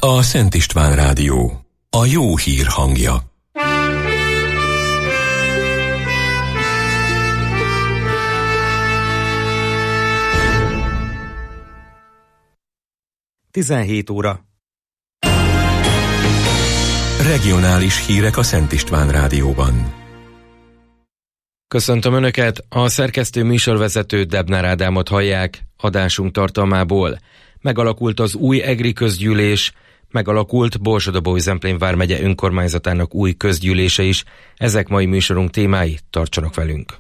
A Szent István Rádió. A jó hír hangja. Tizenhét óra. Regionális hírek a Szent István Rádióban. Köszöntöm Önöket, a szerkesztő műsorvezető Debnár Ádámot hallják. Adásunk tartalmából: megalakult az új egri közgyűlés, megalakult Borsod-Abaúj-Zemplén vármegye önkormányzatának új közgyűlése is. Ezek mai műsorunk témái, tartsanak velünk!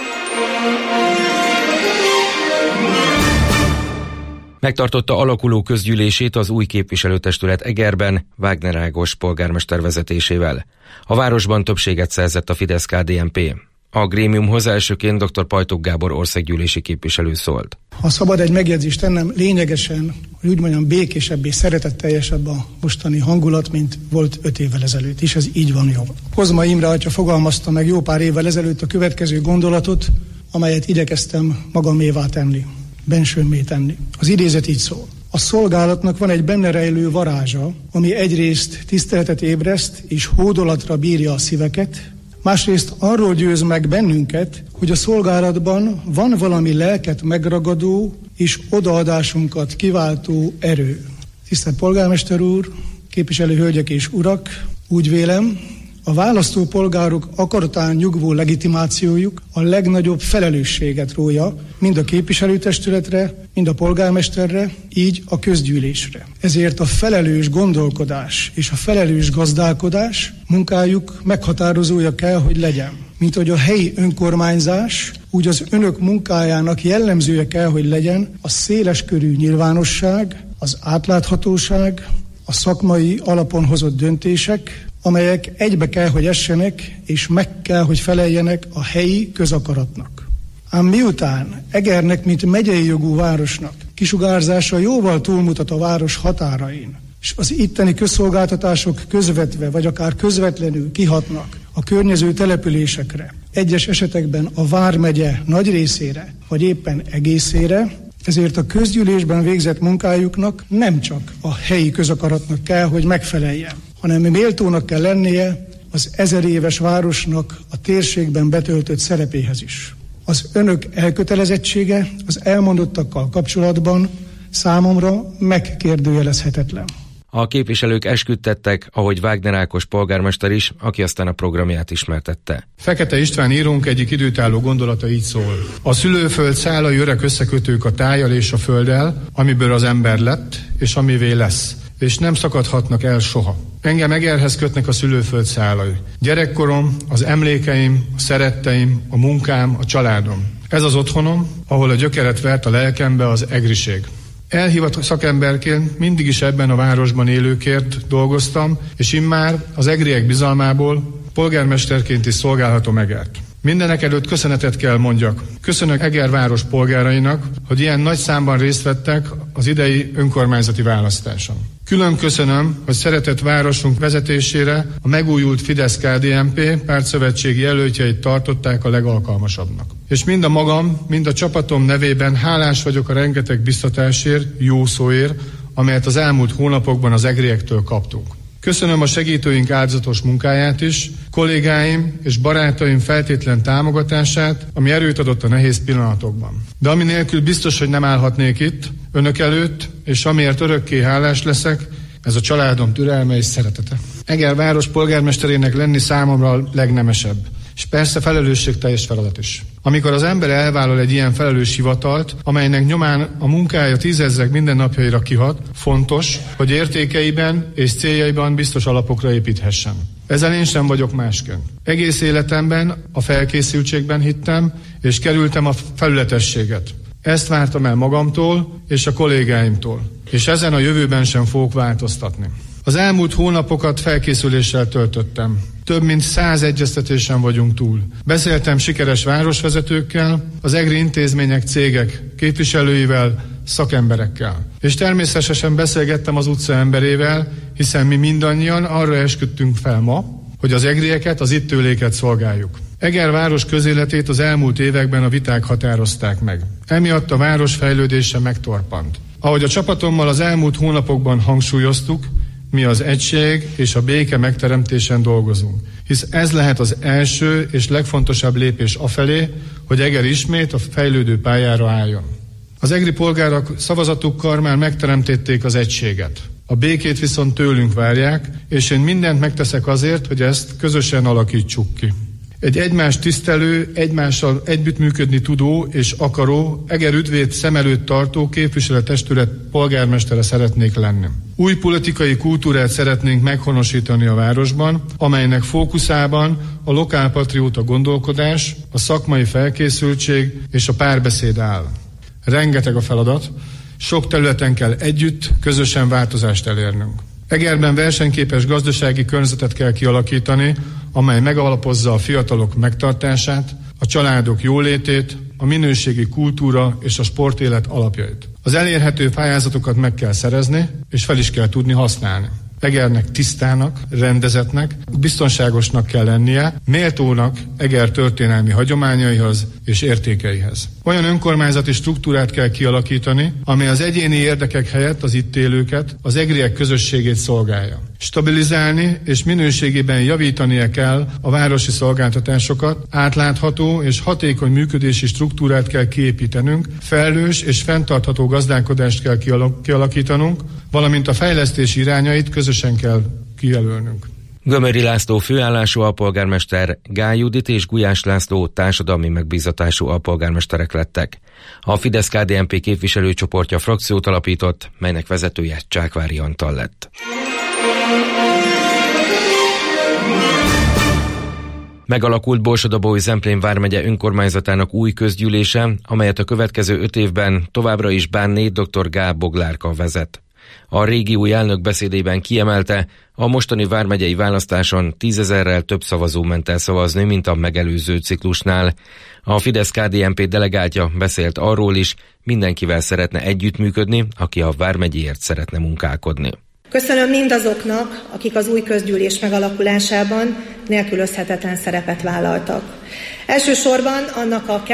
Megtartotta alakuló közgyűlését az új képviselőtestület Egerben, Wagner Ágos polgármester vezetésével. A városban többséget szerzett a Fidesz-KDNP. A grémiumhoz elsőként dr. Pajtok Gábor országgyűlési képviselő szólt. Ha szabad egy megjegyzést tennem, lényegesen, hogy úgy mondjam, békésebb és szeretetteljesebb a mostani hangulat, mint volt 5 évvel ezelőtt, és ez így van jó. Kozma Imre atya fogalmazta meg jó pár évvel ezelőtt a következő gondolatot, amelyet igyekeztem magamévá tenni, bensőmmé tenni. Az idézet így szól: a szolgálatnak van egy benne rejlő varázsa, ami egyrészt tiszteletet ébreszt és hódolatra bírja a szíveket, másrészt arról győz meg bennünket, hogy a szolgálatban van valami lelket megragadó és odaadásunkat kiváltó erő. Tisztelt polgármester úr, képviselő hölgyek és urak, úgy vélem, a választópolgárok akaratán nyugvó legitimációjuk a legnagyobb felelősséget rója mind a képviselőtestületre, mind a polgármesterre, így a közgyűlésre. Ezért a felelős gondolkodás és a felelős gazdálkodás munkájuk meghatározója kell, hogy legyen. Mint hogy a helyi önkormányzás, úgy az önök munkájának jellemzője kell, hogy legyen a széleskörű nyilvánosság, az átláthatóság, a szakmai alapon hozott döntések, amelyek egybe kell, hogy essenek, és meg kell, hogy feleljenek a helyi közakaratnak. Ám miután Egernek, mint megyei jogú városnak kisugárzása jóval túlmutat a város határain, és az itteni közszolgáltatások közvetve, vagy akár közvetlenül kihatnak a környező településekre, egyes esetekben a vármegye nagy részére, vagy éppen egészére, ezért a közgyűlésben végzett munkájuknak nem csak a helyi közakaratnak kell, hogy megfeleljen, hanem méltónak kell lennie az 1000 éves városnak a térségben betöltött szerepéhez is. Az önök elkötelezettsége az elmondottakkal kapcsolatban számomra megkérdőjelezhetetlen. A képviselők esküdtettek, ahogy Wagner Ákos polgármester is, aki aztán a programját ismertette. Fekete István írónk egyik időtálló gondolata így szól: a szülőföld szálai öreg összekötők a tájjal és a földdel, amiből az ember lett, és amivé lesz, és nem szakadhatnak el soha. Engem Egerhez kötnek a szülőföld szálai. Gyerekkorom, az emlékeim, a szeretteim, a munkám, a családom. Ez az otthonom, ahol a gyökeret vert a lelkembe az egriség. Elhívott szakemberként mindig is ebben a városban élőkért dolgoztam, és immár az egriek bizalmából polgármesterként is szolgálhatom Egert. Mindenek előtt köszönetet kell mondjak. Köszönök Eger város polgárainak, hogy ilyen nagy számban részt vettek az idei önkormányzati választáson. Külön köszönöm, hogy szeretett városunk vezetésére a megújult Fidesz-KDNP pártszövetségi jelöltjeit tartották a legalkalmasabbnak. És mind a magam, mind a csapatom nevében hálás vagyok a rengeteg biztatásért, jó szóért, amelyet az elmúlt hónapokban az egriektől kaptunk. Köszönöm a segítőink áldozatos munkáját is, kollégáim és barátaim feltétlen támogatását, ami erőt adott a nehéz pillanatokban. De ami nélkül biztos, hogy nem állhatnék itt, önök előtt, és amiért örökké hálás leszek, ez a családom türelme és szeretete. Eger város polgármesterének lenni számomra a legnemesebb, és persze felelősségteljes feladat is. Amikor az ember elvállal egy ilyen felelős hivatalt, amelynek nyomán a munkája tízezrek mindennapjaira kihat, fontos, hogy értékeiben és céljaiban biztos alapokra építhessen. Ezzel én sem vagyok másként. Egész életemben a felkészültségben hittem, és kerültem a felületességet. Ezt vártam el magamtól és a kollégáimtól, és ezen a jövőben sem fogok változtatni. Az elmúlt hónapokat felkészüléssel töltöttem. Több mint 100 egyeztetésen vagyunk túl. Beszéltem sikeres városvezetőkkel, az egri intézmények, cégek képviselőivel, szakemberekkel. És természetesen beszélgettem az utca emberével, hiszen mi mindannyian arra esküdtünk fel ma, hogy az egrieket, az itt ülőket szolgáljuk. Eger város közéletét az elmúlt években a viták határozták meg. Emiatt a város fejlődése megtorpant. Ahogy a csapatommal az elmúlt hónapokban hangsúlyoztuk, mi az egység és a béke megteremtésen dolgozunk. Hisz ez lehet az első és legfontosabb lépés afelé, hogy Eger ismét a fejlődő pályára álljon. Az egri polgárok szavazatukkal már megteremtették az egységet. A békét viszont tőlünk várják, és én mindent megteszek azért, hogy ezt közösen alakítsuk ki. Egy egymást tisztelő, egymással együttműködni tudó és akaró, Eger ügyét szem előtt tartó képviselőtestület polgármestere szeretnék lenni. Új politikai kultúrát szeretnénk meghonosítani a városban, amelynek fókuszában a lokálpatrióta gondolkodás, a szakmai felkészültség és a párbeszéd áll. Rengeteg a feladat, sok területen kell együtt, közösen változást elérnünk. Egerben versenyképes gazdasági környezetet kell kialakítani, amely megalapozza a fiatalok megtartását, a családok jólétét, a minőségi kultúra és a sportélet alapjait. Az elérhető pályázatokat meg kell szerezni, és fel is kell tudni használni. Egernek tisztának, rendezetnek, biztonságosnak kell lennie, méltónak Eger történelmi hagyományaihoz és értékeihez. Olyan önkormányzati struktúrát kell kialakítani, amely az egyéni érdekek helyett az itt élőket, az egriek közösségét szolgálja. Stabilizálni és minőségében javítania kell a városi szolgáltatásokat, átlátható és hatékony működési struktúrát kell kiépítenünk, felelős és fenntartható gazdálkodást kell kialakítanunk, valamint a fejlesztési irányait közösen kell kijelölnünk. Gömöri László főállású alpolgármester, Gály Judit és Gulyás László társadalmi megbízatású alpolgármesterek lettek. A Fidesz-KDNP képviselőcsoportja frakciót alapított, melynek vezetője Csákvári Antal lett. Megalakult Borsod-Abaúj-Zemplén vármegye önkormányzatának új közgyűlése, amelyet a következő 5 évben továbbra is Bánné dr. Gál Boglárka vezet. A régiói elnök beszédében kiemelte, a mostani vármegyei választáson 10 000-rel több szavazó ment el szavazni, mint a megelőző ciklusnál. A Fidesz-KDNP delegáltja beszélt arról is, mindenkivel szeretne együttműködni, aki a vármegyéért szeretne munkálkodni. Köszönöm mindazoknak, akik az új közgyűlés megalakulásában nélkülözhetetlen szerepet vállaltak. Elsősorban annak a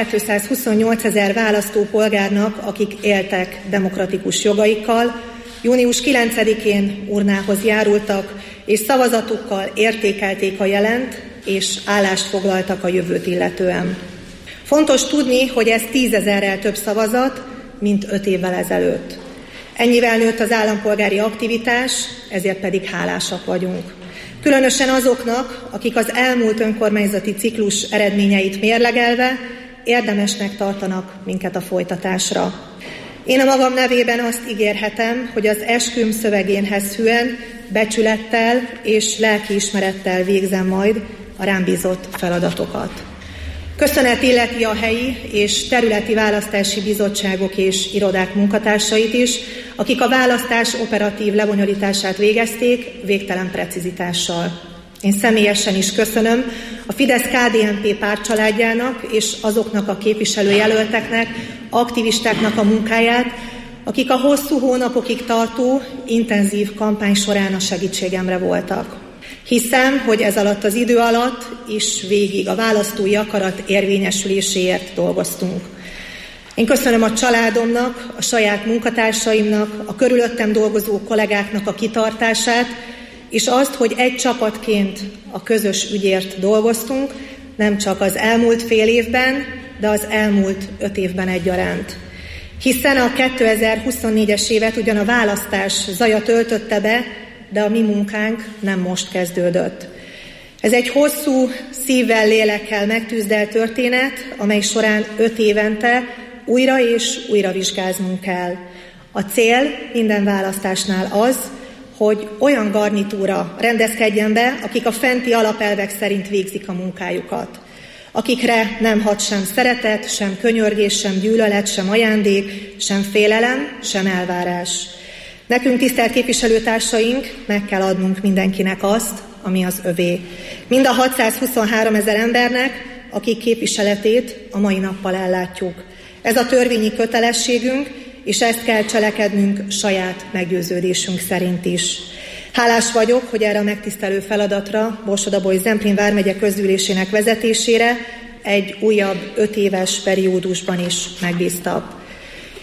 228 000 választópolgárnak, akik éltek demokratikus jogaikkal, június 9-én urnához járultak, és szavazatukkal értékelték a jelent, és állást foglaltak a jövőt illetően. Fontos tudni, hogy ez 10 000-rel több szavazat, mint 5 évvel ezelőtt. Ennyivel nőtt az állampolgári aktivitás, ezért pedig hálásak vagyunk. Különösen azoknak, akik az elmúlt önkormányzati ciklus eredményeit mérlegelve érdemesnek tartanak minket a folytatásra. Én a magam nevében azt ígérhetem, hogy az esküm szövegénhez hűen, becsülettel és lelkiismerettel végzem majd a rám bízott feladatokat. Köszönet illeti a helyi és területi választási bizottságok és irodák munkatársait is, akik a választás operatív lebonyolítását végezték végtelen precizitással. Én személyesen is köszönöm a Fidesz-KDNP pártcsaládjának és azoknak a képviselőjelölteknek, aktivistáknak a munkáját, akik a hosszú hónapokig tartó, intenzív kampány során a segítségemre voltak. Hiszem, hogy ez alatt az idő alatt is végig a választói akarat érvényesüléséért dolgoztunk. Én köszönöm a családomnak, a saját munkatársaimnak, a körülöttem dolgozó kollégáknak a kitartását, és azt, hogy egy csapatként a közös ügyért dolgoztunk, nem csak az elmúlt fél évben, de az elmúlt 5 évben egyaránt. Hiszen a 2024-es évet ugyan a választás zaja töltötte be, de a mi munkánk nem most kezdődött. Ez egy hosszú, szívvel, lélekkel megtűzdelt történet, amely során 5 évente újra és újra vizsgáznunk kell. A cél minden választásnál az, hogy olyan garnitúra rendezkedjen be, akik a fenti alapelvek szerint végzik a munkájukat. Akikre nem hat sem szeretet, sem könyörgés, sem gyűlölet, sem ajándék, sem félelem, sem elvárás. Nekünk, tisztelt képviselőtársaink, meg kell adnunk mindenkinek azt, ami az övé. Mind a 623 000 embernek, akik képviseletét a mai nappal ellátjuk. Ez a törvényi kötelességünk, és ezt kell cselekednünk saját meggyőződésünk szerint is. Hálás vagyok, hogy erre a megtisztelő feladatra Borsod-Abaúj-Zemplén vármegye közgyűlésének vezetésére egy újabb 5 éves periódusban is megbíztak.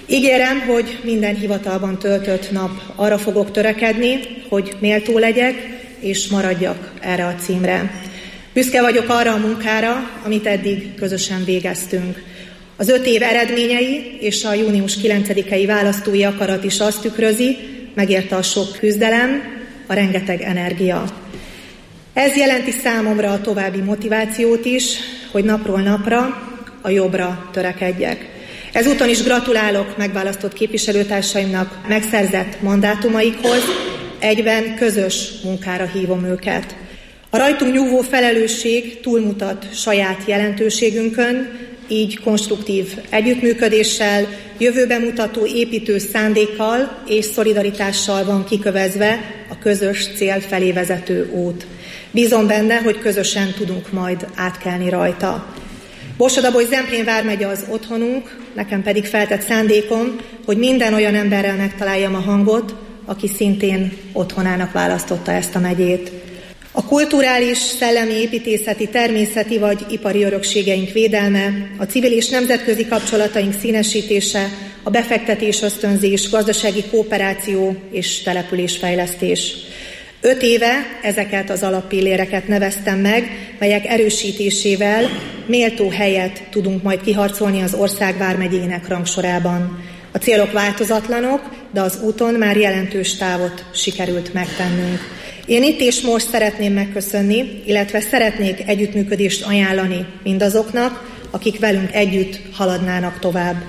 Ígérem, hogy minden hivatalban töltött nap arra fogok törekedni, hogy méltó legyek és maradjak erre a címre. Büszke vagyok arra a munkára, amit eddig közösen végeztünk. Az 5 év eredményei és a június 9-i választói akarat is azt tükrözi, megérte a sok küzdelem, a rengeteg energia. Ez jelenti számomra a további motivációt is, hogy napról napra a jobbra törekedjek. Ezúton is gratulálok megválasztott képviselőtársaimnak megszerzett mandátumaikhoz, egyben közös munkára hívom őket. A rajtunk nyúvó felelősség túlmutat saját jelentőségünkön, így konstruktív együttműködéssel, jövőbe mutató építő szándékkal és szolidaritással van kikövezve a közös cél felé vezető út. Bízom benne, hogy közösen tudunk majd átkelni rajta. Borsod-Abaúj-Zemplén vármegye az otthonunk, nekem pedig feltett szándékom, hogy minden olyan emberrel megtaláljam a hangot, aki szintén otthonának választotta ezt a megyét. A kulturális, szellemi, építészeti, természeti vagy ipari örökségeink védelme, a civil és nemzetközi kapcsolataink színesítése, a befektetés ösztönzés, gazdasági kooperáció és településfejlesztés. 5 éve ezeket az alappilléreket neveztem meg, melyek erősítésével méltó helyet tudunk majd kiharcolni az ország vármegyének rangsorában. A célok változatlanok, de az úton már jelentős távot sikerült megtennünk. Én itt és most szeretném megköszönni, illetve szeretnék együttműködést ajánlani mindazoknak, akik velünk együtt haladnának tovább.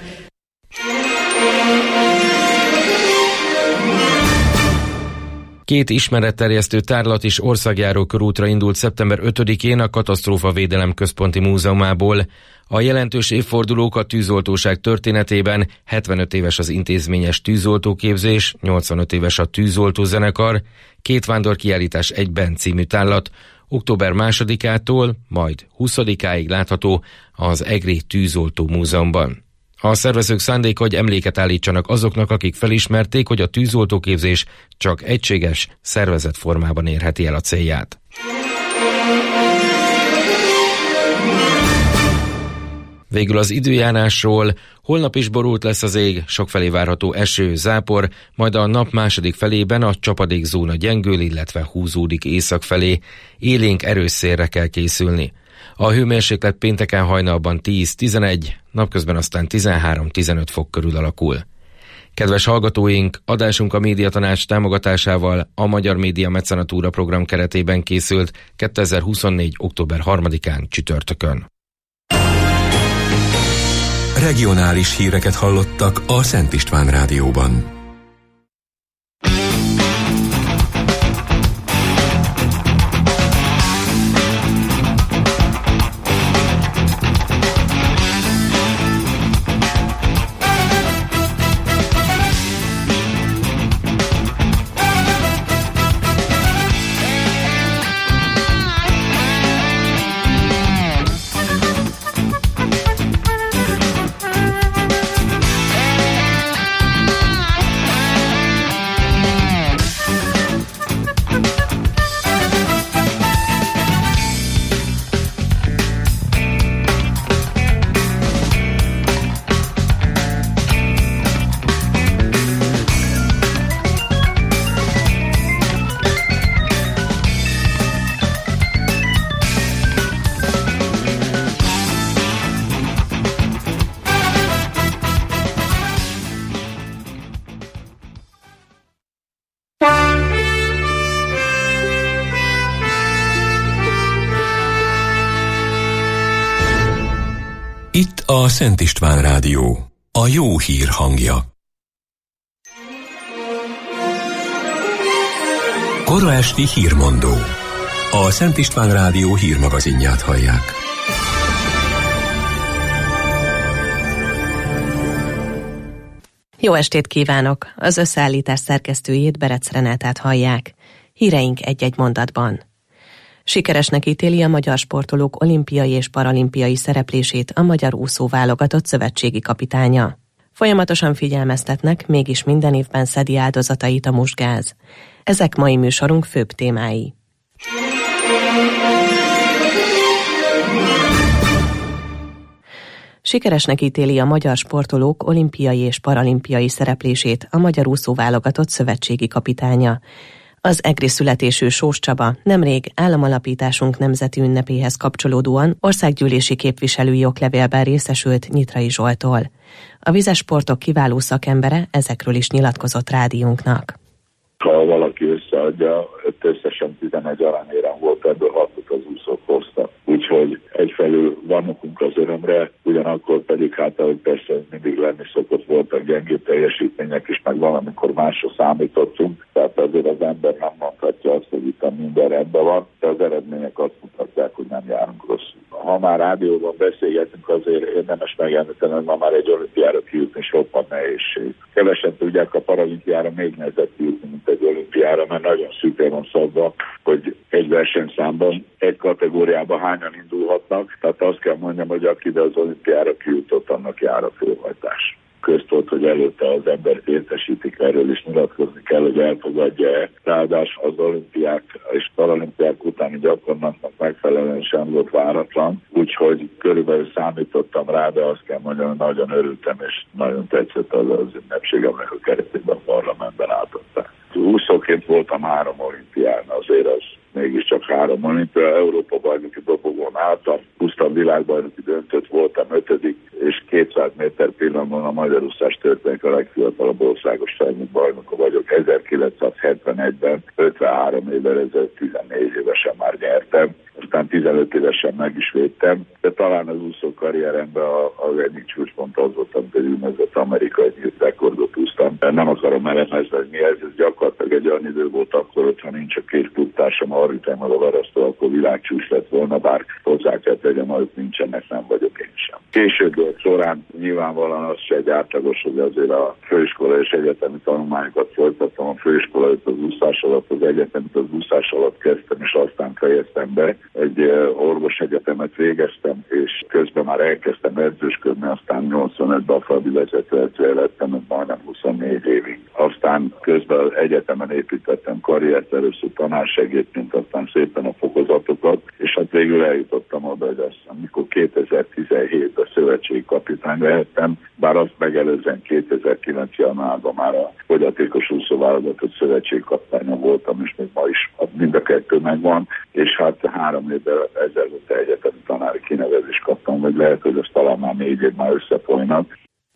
Két ismeretterjesztő tárlat is országjáró körútra indult szeptember 5-én a Katasztrófavédelem Központi Múzeumából. A jelentős évfordulók a tűzoltóság történetében: 75 éves az intézményes tűzoltóképzés, 85 éves a tűzoltózenekar, 2 vándorkiállítás egyben című tárlat október 2-ától, majd 20-áig látható az Egri Tűzoltó Múzeumban. A szervezők szándéka, hogy emléket állítsanak azoknak, akik felismerték, hogy a tűzoltóképzés csak egységes, szervezett formában érheti el a célját. Végül az időjárásról: holnap is borult lesz az ég, sokfelé várható eső, zápor, majd a nap második felében a csapadékzóna gyengül, illetve húzódik észak felé. Élénk erős szélre kell készülni. A hőmérséklet pénteken hajnalban 10-11, napközben aztán 13-15 fok körül alakul. Kedves hallgatóink, adásunk a Médiatanács támogatásával a Magyar Média Mecenatúra program keretében készült 2024. október 3-án csütörtökön. Regionális híreket hallottak a Szent István Rádióban. Itt a Szent István Rádió, a jó hír hangja. Kora esti hírmondó. A Szent István Rádió hírmagazinját hallják. Jó estét kívánok! Az összeállítás szerkesztőjét, Berec Renátát hallják. Híreink egy-egy mondatban. Sikeresnek ítéli a magyar sportolók olimpiai és paralimpiai szereplését a magyar úszóválogatott szövetségi kapitánya. Folyamatosan figyelmeztetnek, mégis minden évben szedi áldozatait a musgáz. Ezek mai műsorunk főbb témái. Sikeresnek ítéli a magyar sportolók olimpiai és paralimpiai szereplését a magyar úszóválogatott szövetségi kapitánya. Az egri születésű Sós Csaba nemrég államalapításunk nemzeti ünnepéhez kapcsolódóan országgyűlési képviselői oklevélben részesült Nyitrai Zsolttól. A vízesportok kiváló szakembere ezekről is nyilatkozott rádiónknak. Ha valaki összeadja, összesen 11 aranyérem volt, ebből 6-ot az úszók hoztak. Úgyhogy egyfelől van okunk az örömre, ugyanakkor pedig ahogy persze mindig lenni szokott, voltak gyengébb teljesítmények is, meg valamikor másra számítottunk, tehát azért az ember nem mondhatja azt, hogy itt minden rendben van, de az eredmények azt mutatják, hogy nem járunk rosszul. Ha már rádióban beszélgetünk, azért érdemes megemlíteni, hogy ma már egy olimpiára kijutni sokkal nehézség. Kevesen tudják, a paralimpiára még nehezebb kijutni, mint egy olimpiára, mert nagyon szűkre van szabva, hogy egy versenyszámban, egy kategóriában hányan indulhatnak. Tehát azt kell mondjam, hogy aki ide az olimpiára kijutott, annak jár a főhajtás. Köztudott, hogy előtte az embert értesítik, erről is nyilatkozni kell, hogy elfogadja-e. Ráadásul az olimpiák és paralimpiák utáni gyakorlatnak megfelelően sem volt váratlan, úgyhogy körülbelül számítottam rá, de azt kell mondjam, hogy nagyon örültem, és nagyon tetszett az ünnepség, amelyek a keretében a parlamentben átadták. Úszóként voltam 3 olimpián, azért az mégiscsak 3 olimpia, Európa-bajnoki dobogón álltam, úsztam világbajnoki döntőt, voltam 5. és 200 méter pillanatban a magyar úszás történik a legfiatalabb országos felnőtt bajnoka vagyok. 1971-ben, 53 évvel ezelőtt 14 évesen már nyertem, aztán 15 évesen meg is védtem, de talán az úszó karrieremben az egyik csúcspont az volt, amit egy úgynevezett amerikai nyílt rekordot úsztam. Nem akarom elemezni, hogy mi ez gyakorlatilag egy olyan idő volt akkor, hogyha nincs a 2 klubtársam, a Harry meg a Varasztó, akkor világcsúcs lett volna, bár hozzá kell tegyem, hogy nincsenek, nem vagyok én sem. Később során nyilvánvalóan az se egy átlagos, hogy azért a főiskola és egyetemi tanulmányokat folytattam. A főiskola előtt az úszás alatt, az egyetemit az úszás alatt kezdtem, és aztán fejeztem be. Egy orvosegyetemet végeztem, és közben már elkezdtem edzősködni, aztán 85-ben a Fradi vezetőedzője lettem, ez majdnem 24 évig. Aztán közben egyetemen építettem karriert, először tanársegédként, aztán szépen a fokozatokat, és hát végül eljutottam oda, hogy azt, amikor 2017-ben szövetségi kapitány lehettem, bár azt megelőzően 2009. januárban már a fogyatékos úszóválogatott szövetségi kapitánya voltam, és még ma is mind a 2 megvan, és hát 3 évvel ezelőtt egyetemi tanári kinevezést kaptam, vagy lehet, hogy ez talán már 4 év már összefolynak.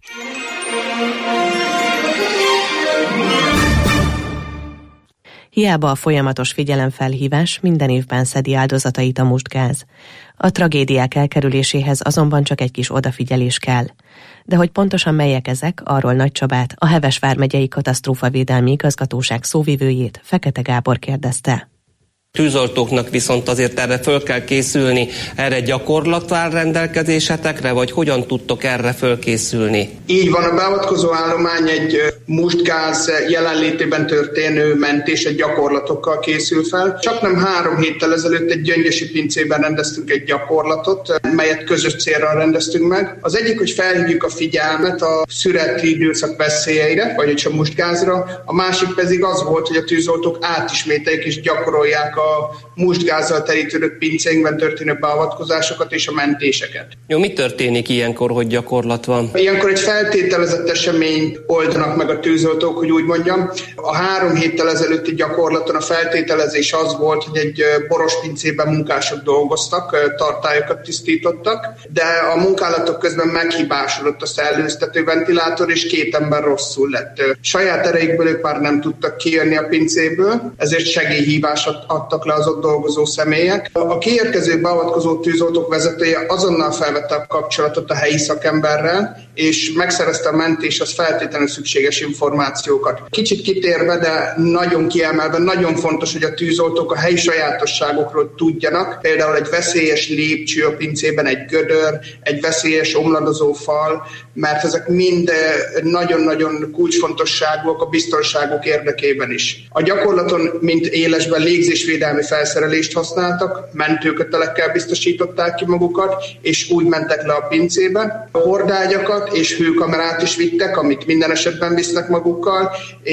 Hiába a folyamatos figyelemfelhívás minden évben szedi áldozatait a mustgáz. A tragédiák elkerüléséhez azonban csak egy kis odafigyelés kell. De hogy pontosan melyek ezek, arról Nagy Csabát, a Heves vármegyei katasztrófavédelmi igazgatóság szóvivőjét, Fekete Gábor kérdezte. Tűzoltóknak viszont azért erre föl kell készülni, erre gyakorlat áll rendelkezésetekre, vagy hogyan tudtok erre fölkészülni? Így van, a beavatkozó állomány egy mustgáz jelenlétében történő mentés, egy gyakorlatokkal készül fel. Csaknem 3 héttel ezelőtt egy gyöngyösi pincében rendeztünk egy gyakorlatot, melyet közös célra rendeztünk meg. Az egyik, hogy felhívjuk a figyelmet a szüreti időszak veszélyeire, vagyis a mustgázra. A másik pedig az volt, hogy a tűzoltók átismételjék és gyakorolják a mustgázzal terítődött pincénkben történő beavatkozásokat és a mentéseket. Jó, mi történik ilyenkor, hogy gyakorlat van? Ilyenkor egy feltételezett eseményt oldanak meg a tűzoltók, hogy úgy mondjam. A 3 héttel ezelőtti gyakorlaton a feltételezés az volt, hogy egy boros pincében munkások dolgoztak, tartályokat tisztítottak, de a munkálatok közben meghibásodott a szellőztető ventilátor, és 2 ember rosszul lett. Saját erejükből ők már nem tudtak kijönni a pincéből, ezért segélyhívást adtak le az ott dolgozó személyek. A kiérkező beavatkozó tűzoltók vezetője azonnal felvette a kapcsolatot a helyi szakemberrel, és megszerezte a mentéshez feltétlenül szükséges információkat. Kicsit kitérve, de nagyon kiemelve, nagyon fontos, hogy a tűzoltók a helyi sajátosságokról tudjanak, például egy veszélyes lépcső a pincében, egy gödör, egy veszélyes omladozó fal, mert ezek mind nagyon-nagyon kulcsfontosságúak a biztonságuk érdekében is. A gyakorlaton, mint élesben légzésvédelmi felszerelést használtak, mentőkötelekkel biztosították ki magukat, és úgy mentek le a pincébe. Hordágyakat és hőkamerát is vittek, amit minden esetben visznek magukkal,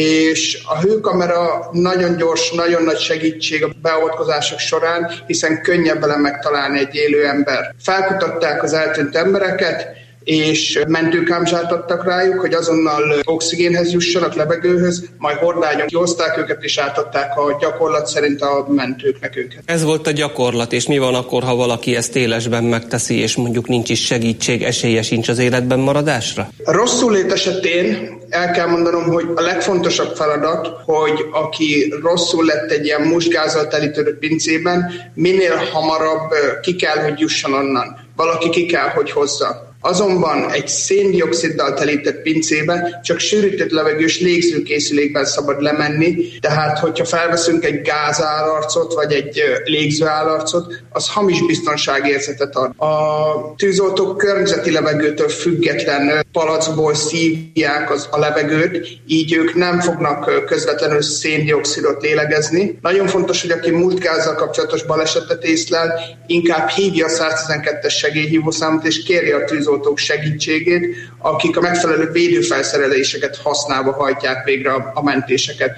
és a hőkamera nagyon gyors, nagyon nagy segítség a beavatkozások során, hiszen könnyebb vele megtalálni egy élő ember. Felkutatták az eltűnt embereket, és mentőkámzsát adtak rájuk, hogy azonnal oxigénhez jussanak, levegőhöz, majd hordányon kihozták őket, és átadták a gyakorlat szerint a mentőknek őket. Ez volt a gyakorlat, és mi van akkor, ha valaki ezt élesben megteszi, és mondjuk nincs is segítség, esélye sincs az életben maradásra? Rosszul lét esetén el kell mondanom, hogy a legfontosabb feladat, hogy aki rosszul lett egy ilyen musgázzal telítődött pincében, minél hamarabb ki kell, hogy jusson onnan. Valaki ki kell, hogy hozza. Azonban egy széndioxiddal telített pincébe csak sűrített levegős légzőkészülékben szabad lemenni, tehát hogyha felveszünk egy gázállarcot vagy egy légzőállarcot, az hamis biztonságérzetet ad. A tűzoltók környezeti levegőtől független palackból szívják a levegőt, így ők nem fognak közvetlenül széndioxidot lélegezni. Nagyon fontos, hogy aki múltgázzal kapcsolatos balesetet észlel, inkább hívja a 112-es segélyhívószámot és kérje a tűzoltók segítségét, akik a megfelelő védőfelszereléseket használva hajtják végre a mentéseket.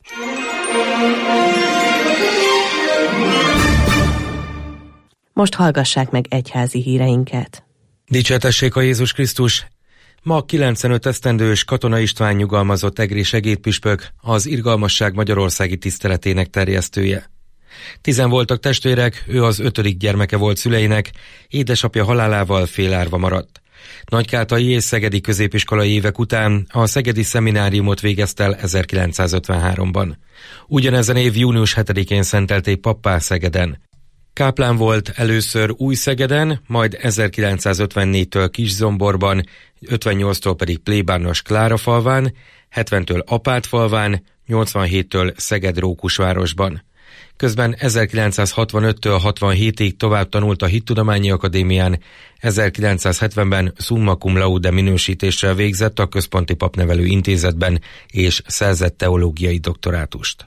Most hallgassák meg egyházi híreinket. Dicsértessék a Jézus Krisztus! Ma 95 esztendős Katona István nyugalmazott egri segédpüspök, az Irgalmasság Magyarországi Tiszteletének terjesztője. 10 voltak testvérek, ő az 5. gyermeke volt szüleinek, édesapja halálával félárva maradt. Nagykátai és szegedi középiskolai évek után a szegedi szemináriumot végezte el 1953-ban. Ugyanezen év június 7-én szentelték pappá Szegeden. Káplán volt először Újszegeden, majd 1954-től Kiszomborban, 58-tól pedig plébános Klárafalván, 70-től Apátfalván, 87-től Szeged-Rókusvárosban. Közben 1965-től 67-ig tovább tanult a Hittudományi Akadémián, 1970-ben summa cum laude minősítéssel végzett a Központi Papnevelő Intézetben és szerzett teológiai doktorátust.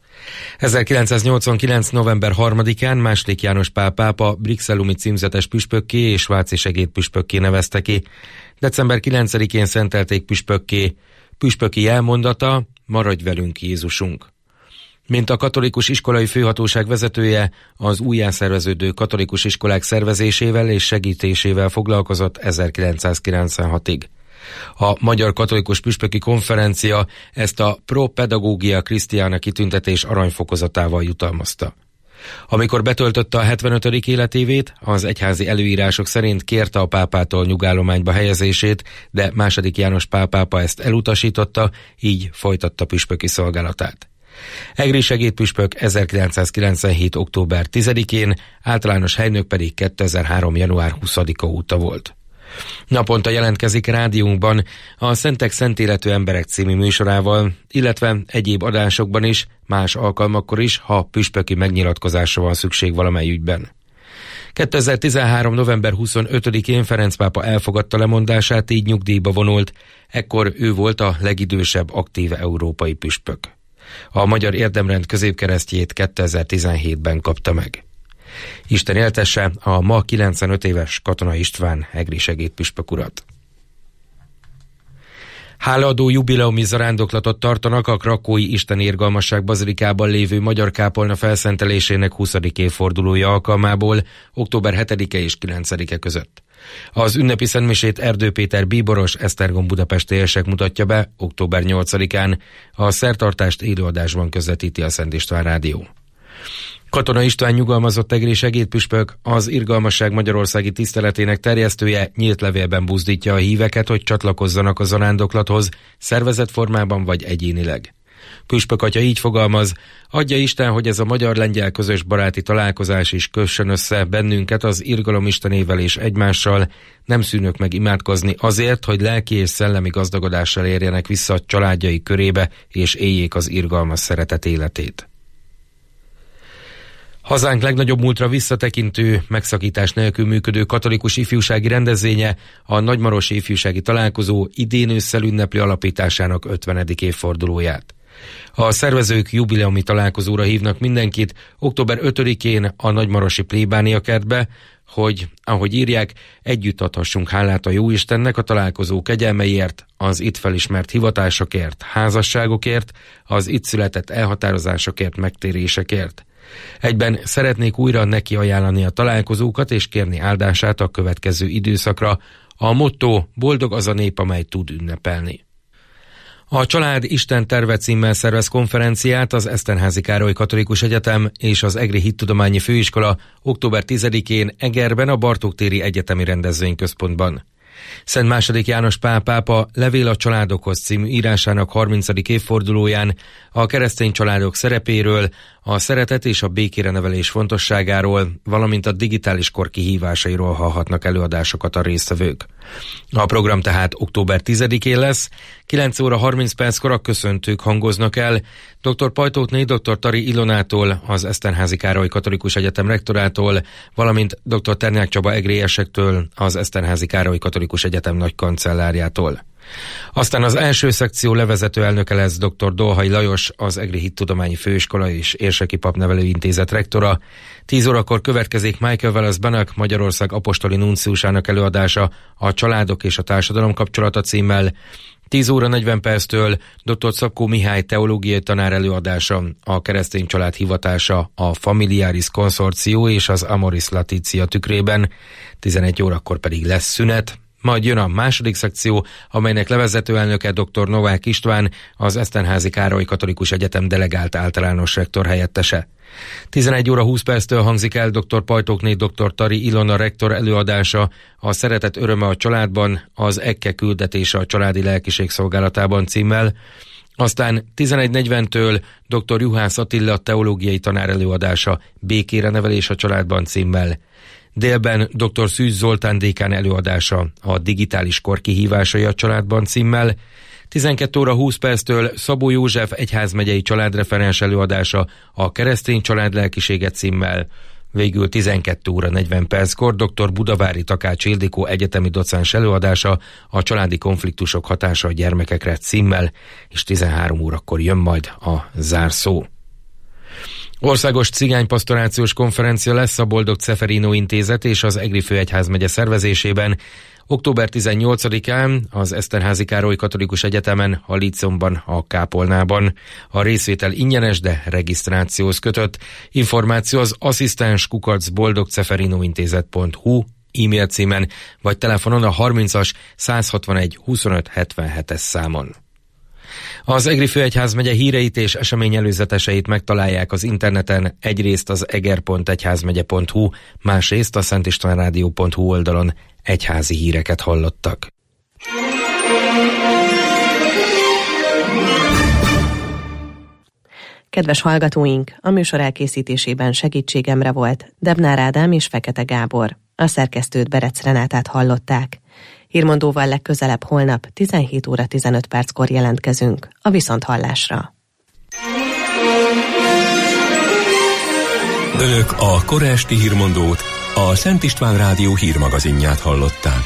1989. november 3-án II. János Pál pápa brixellumi címzetes püspökké és váci segédpüspökké nevezte ki. December 9-én szentelték püspökké. Püspöki jelmondata: maradj velünk, Jézusunk. Mint a katolikus iskolai főhatóság vezetője, az újjászerveződő katolikus iskolák szervezésével és segítésével foglalkozott 1996-ig. A Magyar Katolikus Püspöki Konferencia ezt a Pro Pedagogia Christiana kitüntetés aranyfokozatával jutalmazta. Amikor betöltötte a 75. életévét, az egyházi előírások szerint kérte a pápától nyugállományba helyezését, de II. János Pál pápa ezt elutasította, így folytatta püspöki szolgálatát. Egri segédpüspök 1997. október 10-én, általános helynök pedig 2003. január 20-a óta volt. Naponta jelentkezik rádiónkban a Szentek Szentéletű Emberek című műsorával, illetve egyéb adásokban is, más alkalmakkor is, ha püspöki megnyilatkozásra van szükség valamely ügyben. 2013. november 25-én Ferenc pápa elfogadta lemondását, így nyugdíjba vonult, ekkor ő volt a legidősebb aktív európai püspök. A Magyar Érdemrend középkeresztjét 2017-ben kapta meg. Isten éltesse a ma 95 éves Katona István egri segédpüspök urat. Hálaadó jubileumi zarándoklatot tartanak a krakói Isten Irgalmasság bazilikában lévő magyar kápolna felszentelésének 20. évfordulója alkalmából október 7-e és 9-e között. Az ünnepi szentmisét Erdő Péter bíboros Esztergom budapesti érsek mutatja be október 8-án, a szertartást élőadásban közvetíti a Szent István Rádió. Katona István nyugalmazott egri segédpüspök, az Irgalmasság Magyarországi Tiszteletének terjesztője nyílt levélben buzdítja a híveket, hogy csatlakozzanak a zarándoklathoz, szervezett formában vagy egyénileg. Püspök atya így fogalmaz: adja Isten, hogy ez a magyar-lengyel közös baráti találkozás is kössön össze bennünket az irgalom Istenével és egymással, nem szűnök meg imádkozni azért, hogy lelki és szellemi gazdagodással érjenek vissza a családjai körébe, és éljék az irgalmas szeretet életét. Hazánk legnagyobb múltra visszatekintő, megszakítás nélkül működő katolikus ifjúsági rendezvénye, a Nagymarosi Ifjúsági Találkozó idén ősszel ünnepli alapításának 50. évfordulóját. A szervezők jubileumi találkozóra hívnak mindenkit október 5-én a Nagymarosi plébánia kertbe, hogy, ahogy írják, együtt adhassunk hálát a Jóistennek a találkozó kegyelmeiért, az itt felismert hivatásokért, házasságokért, az itt született elhatározásokért, megtérésekért. Egyben szeretnék újra neki ajánlani a találkozókat és kérni áldását a következő időszakra. A motto: boldog az a nép, amely tud ünnepelni. A Család Isten terve címmel szervez konferenciát az Eszterházy Károly Katolikus Egyetem és az Egri Hittudományi Főiskola október 10-én Egerben a Bartók téri Egyetemi Rendezvényközpontban. Szent II. János Pál pápa Levél a családokhoz című írásának 30. évfordulóján a keresztény családok szerepéről, a szeretet és a békére nevelés fontosságáról, valamint a digitális kor kihívásairól hallhatnak előadásokat a résztvevők. A program tehát október 10-én lesz, 9 óra 30 perckor a köszöntők hangoznak el, dr. Pajtótné dr. Tari Ilonától, az Eszterházy Károly Katolikus Egyetem rektorától, valamint dr. Ternyák Csaba egrélyesektől, az Eszterházy Károly Katolikus Egyetem nagykancellárjától. Aztán az első szekció levezető elnöke lesz dr. Dolhai Lajos, az Egri Hittudományi Főiskola és Érseki Papnevelőintézet rektora. 10 órakor következik Michael Wallace-Bannock, Magyarország apostoli nunciusának előadása a Családok és a társadalom kapcsolata címmel. 10 óra 40 perctől dr. Szabkó Mihály teológiai tanár előadása, a keresztény család hivatása, a Familiaris Consortio és az Amoris Laetitia tükrében. 11 órakor pedig lesz szünet. Majd jön a második szekció, amelynek levezető elnöke dr. Novák István, az Eszterházy Károly Katolikus Egyetem delegált általános rektor helyettese. 11 óra 20 perctől hangzik el dr. Pajtókné dr. Tari Ilona rektor előadása, a Szeretet öröme a családban, az EKKE küldetése a családi lelkiség szolgálatában címmel. Aztán 11:40-től dr. Juhász Attila teológiai tanár előadása, Békére nevelés a családban címmel. Délben dr. Szűz Zoltán dékán előadása, a digitális kor kihívásai a családban címmel. 12 óra 20 perctől Szabó József egyházmegyei családreferens előadása, a keresztény család lelkisége címmel. Végül 12 óra 40 perckor dr. Budavári Takács Ildikó egyetemi docens előadása, a családi konfliktusok hatása a gyermekekre címmel, és 13 órakor jön majd a zárszó. Országos cigánypastorációs konferencia lesz a Boldog Ceferino Intézet és az Egri Főegyházmegye szervezésében. Október 18-án az Eszterházy Károly Katolikus Egyetemen, a Líceumban, a Kápolnában. A részvétel ingyenes, de regisztrációhoz kötött. Információ az asszisztens@boldogceferinointézet.hu e-mail címen, vagy telefonon a 30-as 161 25 77-es számon. Az Egri Főegyházmegye híreit és esemény előzeteseit megtalálják az interneten, egyrészt az eger.egyházmegye.hu, másrészt a szentistvánrádió.hu oldalon. Egyházi híreket hallottak. Kedves hallgatóink, a műsor elkészítésében segítségemre volt Debnár Ádám és Fekete Gábor. A szerkesztőt, Berec Renátát hallották. Hírmondóval legközelebb holnap 17 óra 15 perckor jelentkezünk. A viszonthallásra. Önök a kora esti hírmondót, a Szent István Rádió hírmagazinját hallották.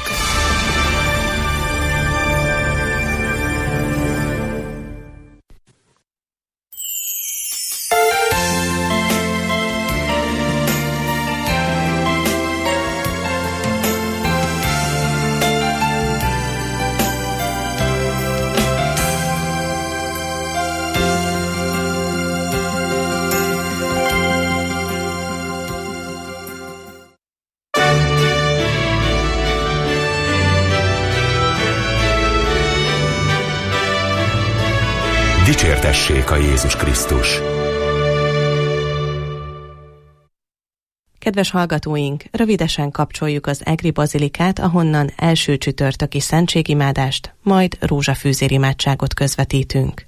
Dicsértessék a Jézus Krisztus! Kedves hallgatóink, rövidesen kapcsoljuk az Egri Bazilikát, ahonnan első csütörtöki szentségimádást, majd rózsafűzérimádságot közvetítünk.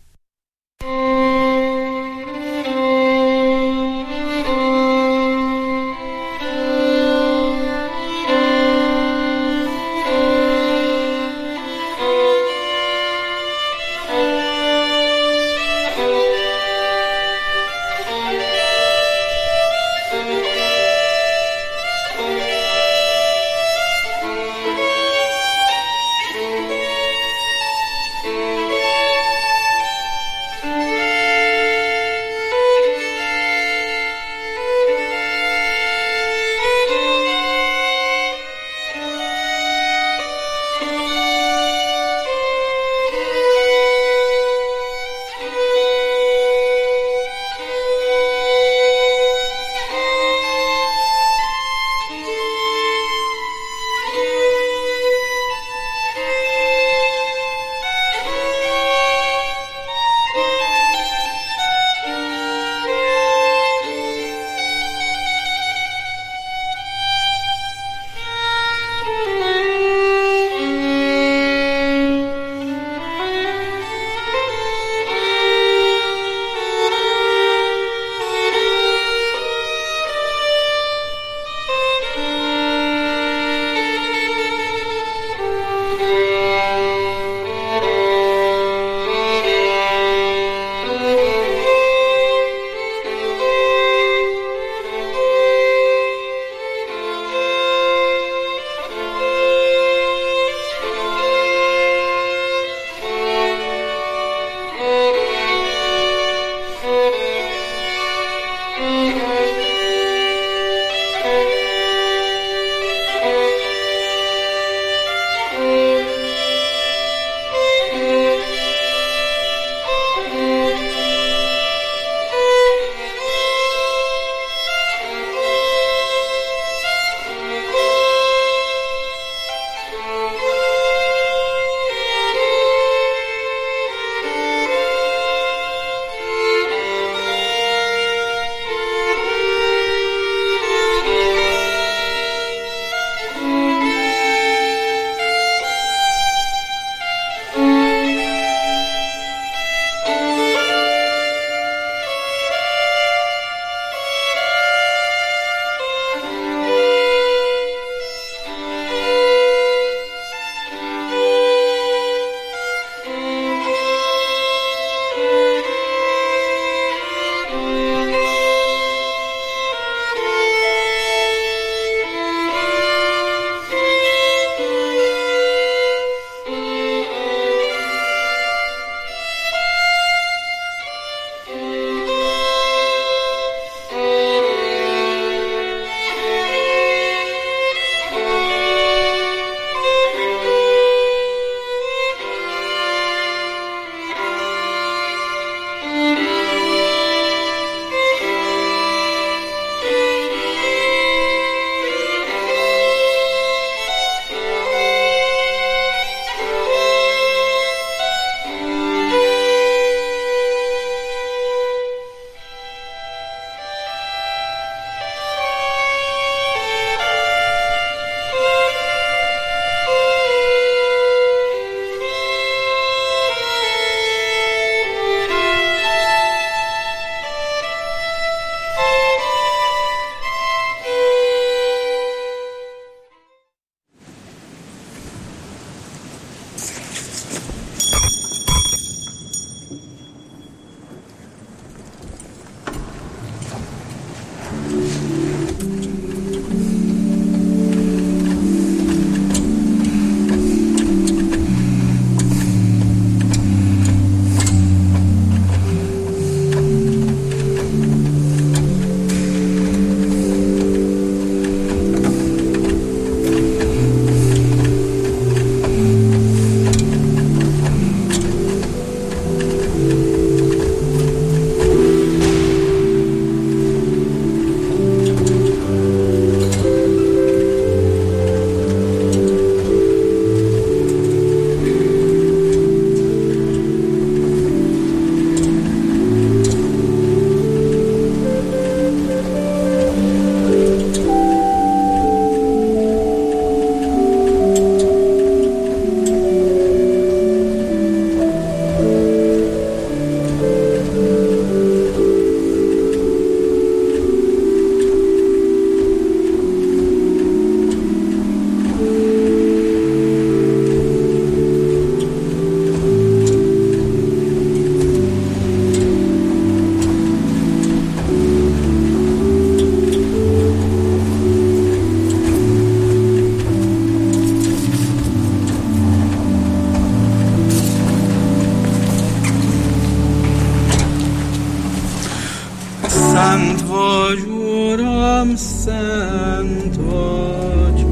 szent vagy,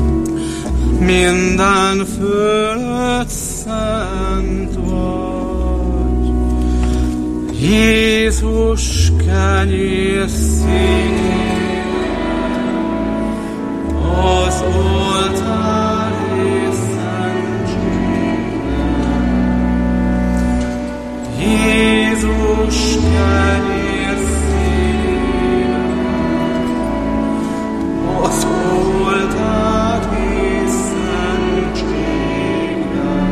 minden fölött szent vagy. Jézus kenyér szín, az oltári szentségben. Jézus kenyér szín, az oltári szentségben.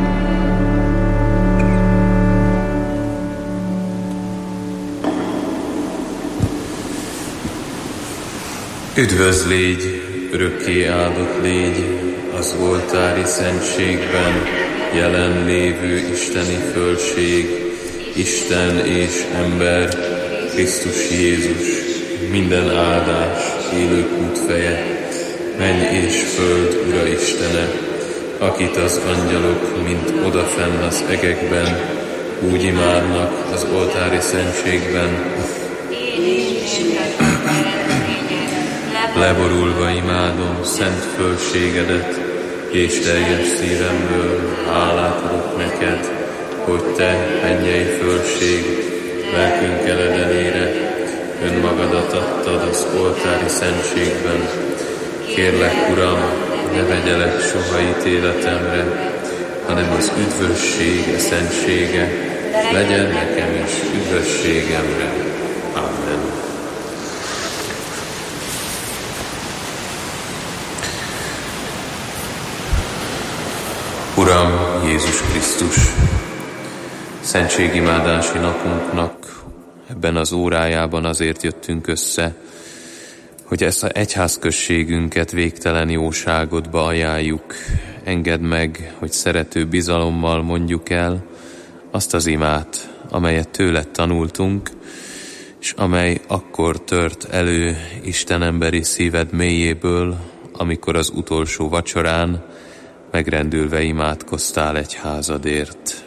Üdvözl légy, örökké áldott légy az oltári szentségben jelen lévő isteni fölség, Isten és ember, Krisztus Jézus, minden áldás, élők útfeje, menny és föld Ura Istene, akit az angyalok, mint odafenn az egekben, úgy imádnak az oltári szentségben. Leborulva imádom szent fölségedet, és teljes szívemből hálát adok neked, hogy te, mennyei fölség, lelkünk eledelére önmagadat adtad az oltári szentségben. Kérlek, Uram, ne vegyelek soha ítéletemre, hanem az üdvösség szentsége legyen nekem is üdvösségemre. Amen. Uram Jézus Krisztus, szentségimádási napunknak ebben az órájában azért jöttünk össze, hogy ezt az egyházközségünket végtelen jóságodba ajánljuk. Engedd meg, hogy szerető bizalommal mondjuk el azt az imát, amelyet tőled tanultunk, és amely akkor tört elő Isten emberi szíved mélyéből, amikor az utolsó vacsorán megrendülve imádkoztál egyházadért.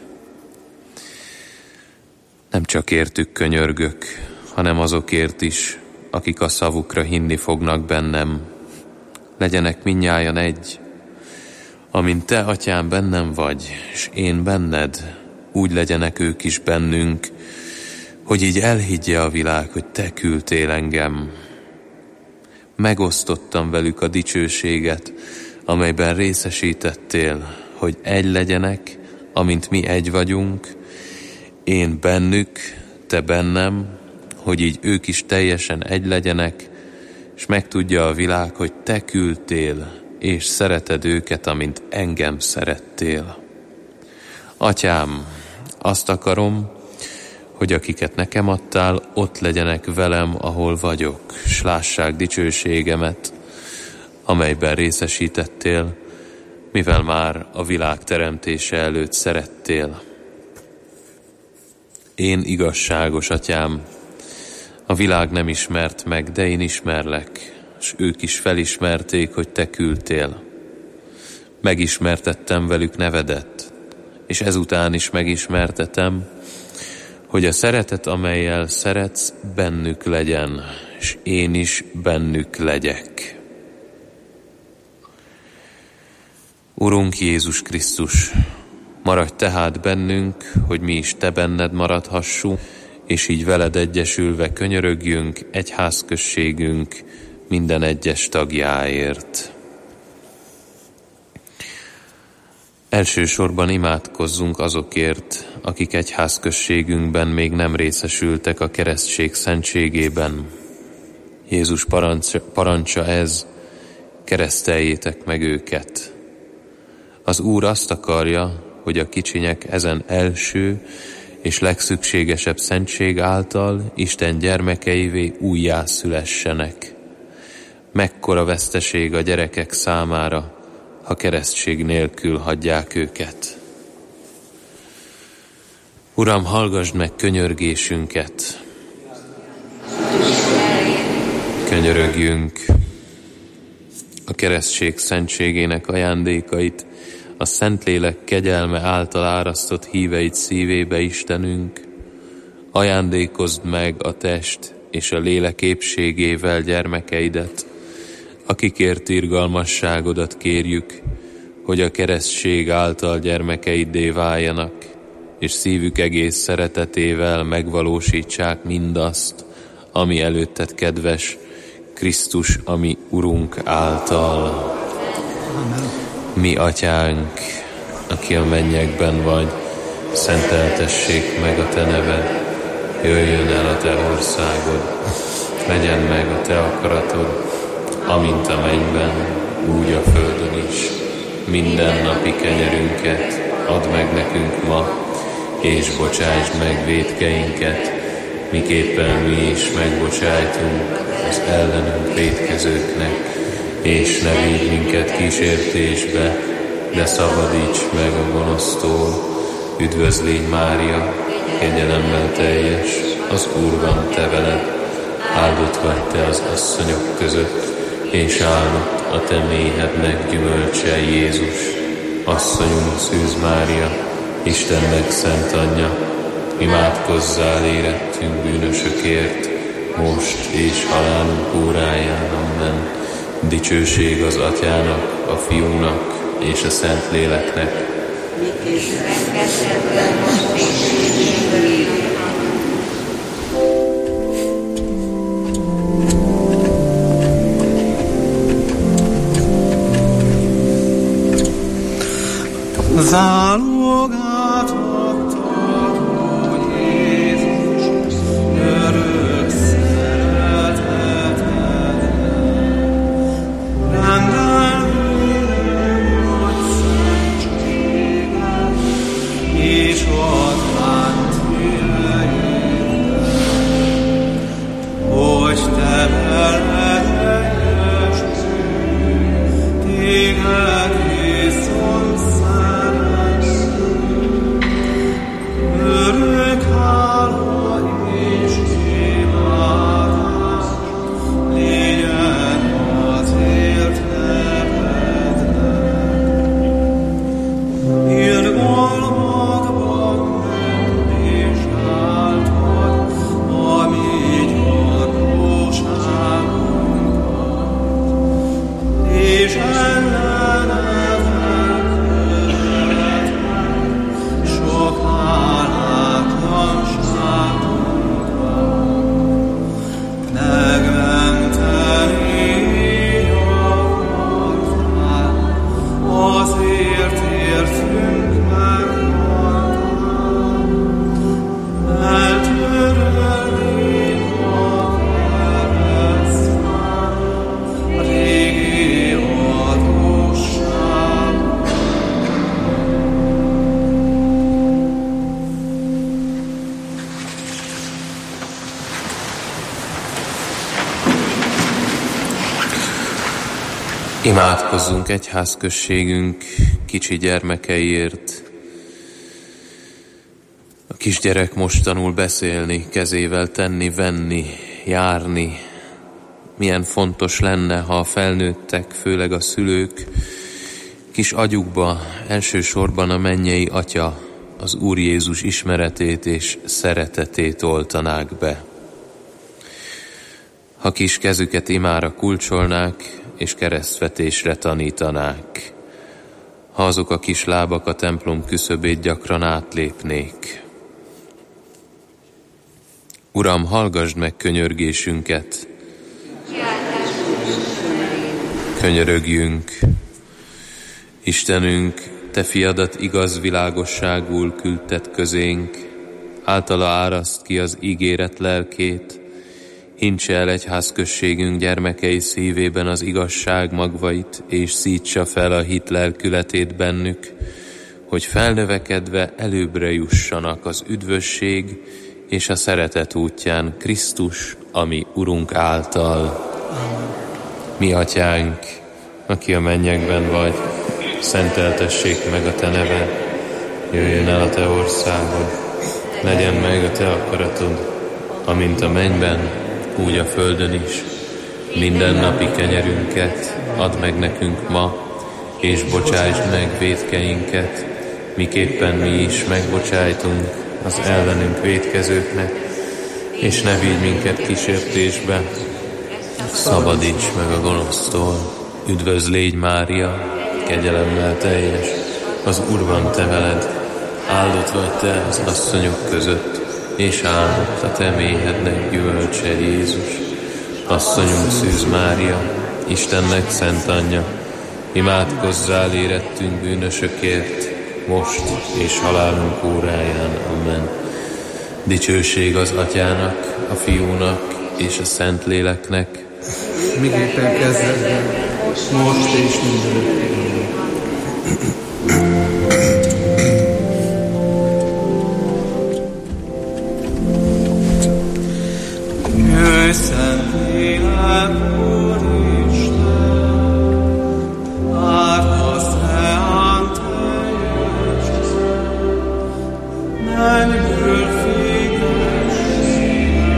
Nem csak értük könyörgök, hanem azokért is, akik a szavukra hinni fognak bennem. Legyenek mindnyájan egy, amint te, Atyám, bennem vagy, és én benned, úgy legyenek ők is bennünk, hogy így elhiggye a világ, hogy te küldtél engem. Megosztottam velük a dicsőséget, amelyben részesítettél, hogy egy legyenek, amint mi egy vagyunk, én bennük, te bennem, hogy így ők is teljesen egy legyenek, és megtudja a világ, hogy te küldtél, és szereted őket, amint engem szerettél. Atyám, azt akarom, hogy akiket nekem adtál, ott legyenek velem, ahol vagyok, s lássák dicsőségemet, amelyben részesítettél, mivel már a világ teremtése előtt szerettél. Én igazságos, Atyám, a világ nem ismert meg, de én ismerlek, s ők is felismerték, hogy te küldtél. Megismertettem velük nevedet, és ezután is megismertetem, hogy a szeretet, amellyel szeretsz, bennük legyen, és én is bennük legyek. Urunk Jézus Krisztus, maradj tehát bennünk, hogy mi is te benned maradhassunk, és így veled egyesülve könyörögjünk egyházközségünk minden egyes tagjáért. Elsősorban imádkozzunk azokért, akik egyházközségünkben még nem részesültek a keresztség szentségében. Jézus parancsa ez, kereszteljétek meg őket. Az Úr azt akarja, hogy a kicsinyek ezen első és legszükségesebb szentség által Isten gyermekeivé újjászülessenek. Mekkora veszteség a gyerekek számára, ha keresztség nélkül hagyják őket. Uram, hallgasd meg könyörgésünket. Könyörögjünk a keresztség szentségének ajándékait, a Szentlélek kegyelme által árasztott híveit szívébe, Istenünk, ajándékozd meg a test és a lélek épségével gyermekeidet, akikért irgalmasságodat kérjük, hogy a keresztség által gyermekeiddé váljanak, és szívük egész szeretetével megvalósítsák mindazt, ami előtted kedves, Krisztus, ami Urunk által. Amen. Mi Atyánk, aki a mennyekben vagy, szenteltessék meg a te neved, jöjjön el a te országod, legyen meg a te akaratod, amint a mennyben, úgy a földön is. Minden napi kenyerünket add meg nekünk ma, és bocsásd meg vétkeinket, miképpen mi is megbocsájtunk az ellenünk vétkezőknek, és ne vigy minket kísértésbe, de szabadíts meg a gonosztól. Üdvözlégy Mária, kegyelemmel teljes, az Úr van te veled, áldott vagy te az asszonyok között, és áldott a te méhednek gyümölcse, Jézus. Asszonyunk Szűz Mária, Istennek szent anyja, imádkozzál érettünk bűnösökért, most és halálunk óráján. Amen. Dicsőség az Atyának, a Fiúnak és a Szentléleknek. Zálogát adtad, ó Jézus, örök szeretetedre. Rendelvényen nagy szentséget, és adván téged, hogy te veled egyes téged viszont örök hála és imádás legyen azért nevednek. Irgalmadban megvizsgáltad a mi gyarlóságunkat, és ellened elkövetve sok Imádkozzunk egyházközségünk kicsi gyermekeiért. A kisgyerek most tanul beszélni, kezével tenni, venni, járni. Milyen fontos lenne, ha a felnőttek, főleg a szülők, kis agyukba elsősorban a mennyei Atya, az Úr Jézus ismeretét és szeretetét oltanák be. Ha kis kezüket imára kulcsolnák, és keresztvetésre tanítanák, ha azok a kis lábak a templom küszöbét gyakran átlépnék. Uram, hallgasd meg könyörgésünket, könyörögjünk. Istenünk, te fiadat igaz világosságul küldted közénk, általa áraszt ki az ígéret lelkét, hints el egyházközségünk gyermekei szívében az igazság magvait, és szítsa fel a hit lelkületét bennük, hogy felnövekedve előbbre jussanak az üdvösség és a szeretet útján Krisztus, ami Urunk által. Mi Atyánk, aki a mennyekben vagy, szenteltessék meg a te neved, jöjjön el a te országod, legyen meg a te akaratod, amint a mennyben, úgy a földön is. Minden napi kenyerünket add meg nekünk ma, és bocsásd meg vétkeinket, miképpen mi is megbocsájtunk az ellenünk vétkezőknek, és ne vigy minket kísértésbe, szabadíts meg a gonosztól. Üdvözl légy, Mária, kegyelemmel teljes, az Úr van te veled, áldott vagy te az asszonyok között, és áldott a te méhednek gyümölcse, Jézus. Asszonyunk Szűz Mária, Istennek szent anyja, imádkozzál érettünk bűnösökért, most és halálunk óráján. Amen. Dicsőség az Atyának, a Fiúnak és a Szentléleknek, miképpen kezdetben, most és mindenütt. Jöjj, Szentlélek, Úristen, ártasz reám teljes, mennyből fényességek,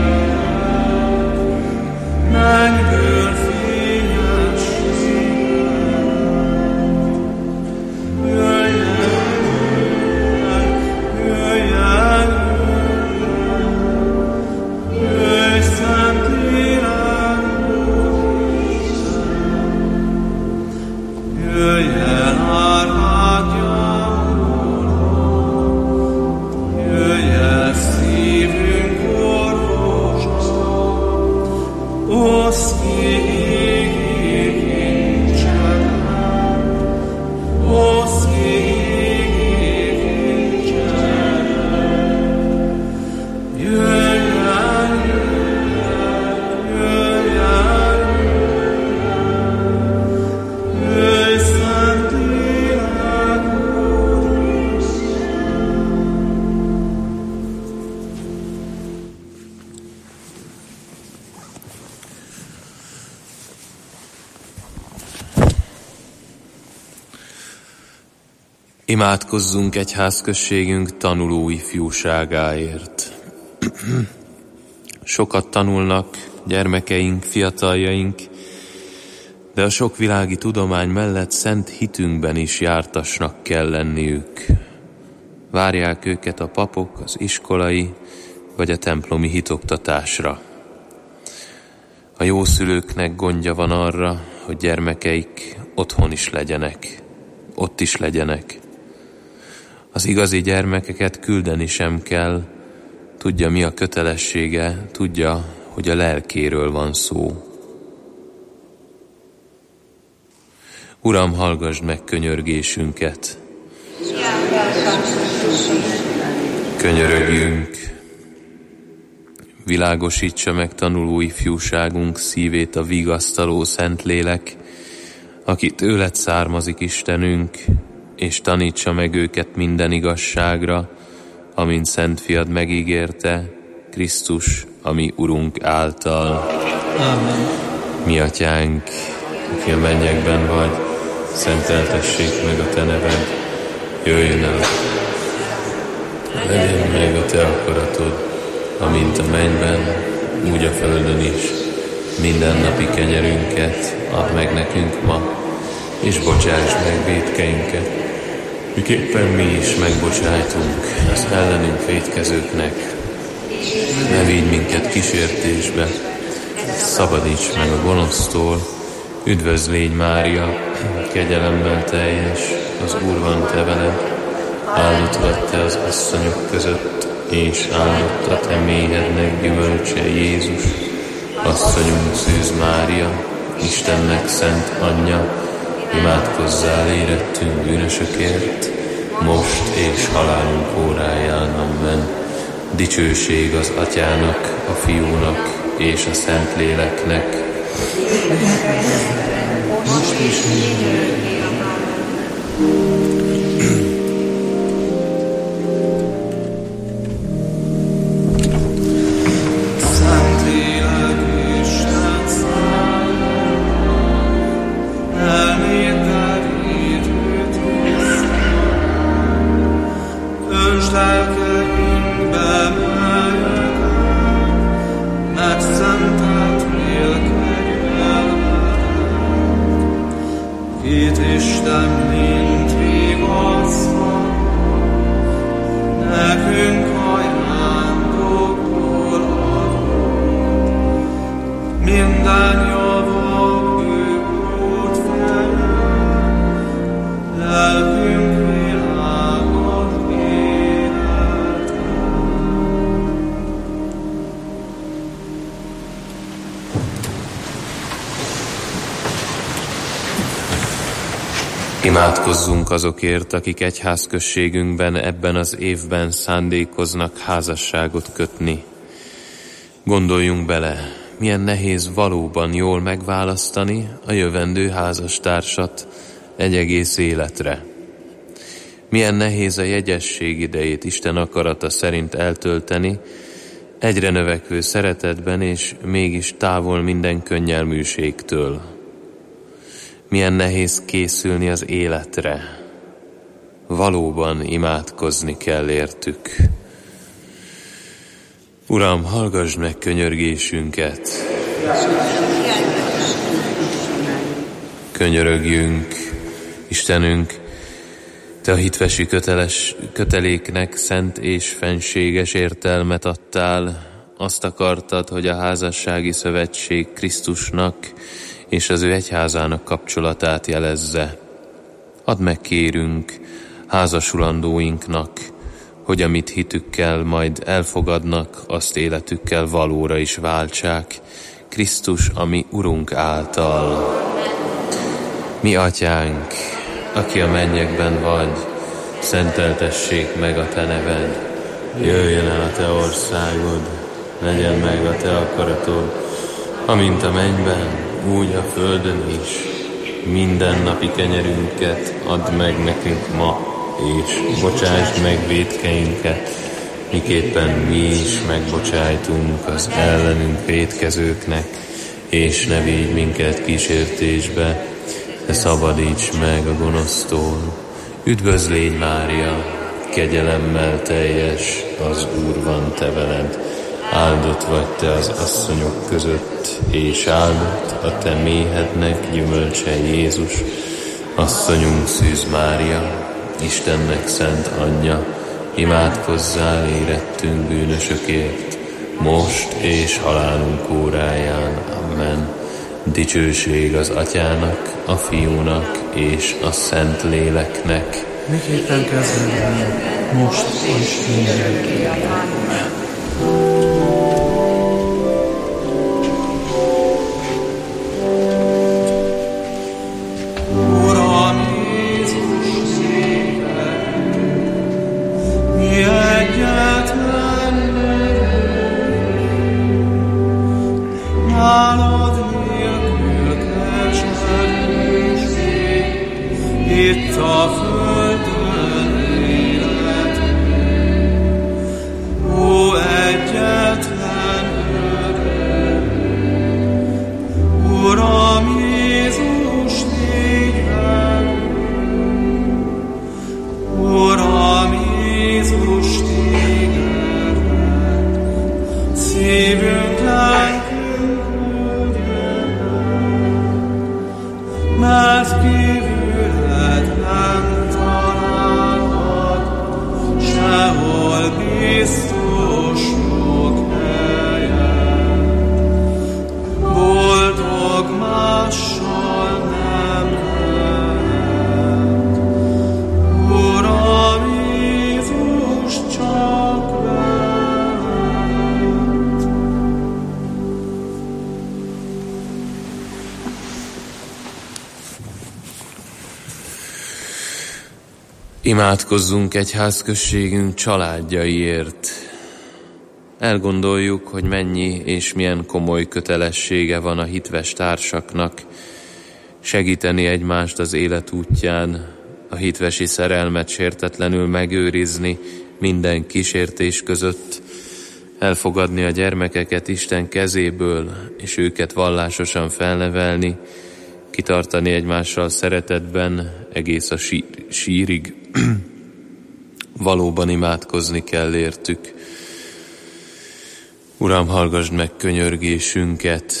mennyből fényességek. Jöjj el, jöjj el, jöjj, Szentlélek, Úristen, jöjj el, árvádjamból, jöjj el, szívünk orvosa, oszd ki égig incsedet, oszd ki égig incsedet. Jöjj el, jöjj el, jöjj, Szentlélek, Úristen. Imádkozzunk egyházközségünk tanuló ifjúságáért. Sokat tanulnak gyermekeink, fiataljaink, de a sok világi tudomány mellett szent hitünkben is jártasnak kell lenniük. Várják őket a papok az iskolai vagy a templomi hitoktatásra. A jó szülőknek gondja van arra, hogy gyermekeik otthon is legyenek, ott is legyenek. Az igazi gyermekeket küldeni sem kell, tudja, mi a kötelessége, tudja, hogy a lelkéről van szó. Uram, hallgasd meg könyörgésünket. Könyörögjünk. Világosítsa meg tanuló ifjúságunk szívét a vigasztaló Szentlélek, aki tőled származik, Istenünk, és tanítsa meg őket minden igazságra, amint Szent Fiad megígérte, Krisztus, a mi Urunk által. Amen. Mi Atyánk, aki a mennyekben vagy, szenteltessék meg a te neved, jöjjön el. Legyen meg a te akaratod, amint a mennyben, úgy a földön is. Mindennapi kenyerünket add meg nekünk ma, és bocsáss meg vétkeinket, miképpen mi is megbocsájtunk az ellenünk vétkezőknek. Ne vigy minket kísértésbe, szabadíts meg a gonosztól. Üdvözl légy, Mária, kegyelemmel teljes, az Úr van te veled, áldott vagy te az asszonyok között, és áldott a te méhednek gyümölcse, Jézus. Asszonyunk Szűz Mária, Istennek szent anyja, imádkozzál érettünk bűnösökért, most és halálunk óráján. Amen. Dicsőség az Atyának, a Fiúnak és a Szentléleknek. Most is Isten mint vigasztal, nekünk ajándokból ad. Imádkozzunk azokért, akik egyházközségünkben ebben az évben szándékoznak házasságot kötni. Gondoljunk bele, milyen nehéz valóban jól megválasztani a jövendő házastársat egy egész életre. Milyen nehéz a jegyesség idejét Isten akarata szerint eltölteni, egyre növekvő szeretetben és mégis távol minden könnyelműségtől. Milyen nehéz készülni az életre. Valóban imádkozni kell értük. Uram, hallgass meg könyörgésünket. Könyörögjünk, Istenünk, Te a hitvesi köteléknek szent és fenséges értelmet adtál. Azt akartad, hogy a házassági szövetség Krisztusnak és az ő egyházának kapcsolatát jelezze. Add meg, kérünk, házasulandóinknak, hogy amit hitükkel majd elfogadnak, azt életükkel valóra is váltsák, Krisztus, a mi Urunk által. Mi Atyánk, aki a mennyekben vagy, szenteltessék meg a Te neved. Jöjjön el a Te országod, legyen meg a Te akaratod, amint a mennyben, úgy a földön is. Mindennapi kenyerünket add meg nekünk ma, és bocsásd meg vétkeinket, miképpen mi is megbocsájtunk az ellenünk vétkezőknek, és ne védj minket kísértésbe, de szabadíts meg a gonosztól. Üdvözl légy, Mária, kegyelemmel teljes, az Úr van te veled. Áldott vagy te az asszonyok között, és áldott a te méhednek gyümölcse Jézus. Asszonyunk Szűz Mária, Istennek szent anyja, imádkozzál érettünk bűnösökért, most és halálunk óráján. Amen. Dicsőség az Atyának, a Fiúnak és a Szent Léleknek. Miképpen kezdődben, most és mindenképpen. Amen. Imádkozzunk egyházközségünk családjaiért. Elgondoljuk, hogy mennyi és milyen komoly kötelessége van a hitves társaknak segíteni egymást az élet útján, a hitvesi szerelmet sértetlenül megőrizni minden kísértés között, elfogadni a gyermekeket Isten kezéből, és őket vallásosan felnevelni, kitartani egymással szeretetben egész a sírig. Valóban imádkozni kell értük. Uram, hallgassd meg könyörgésünket.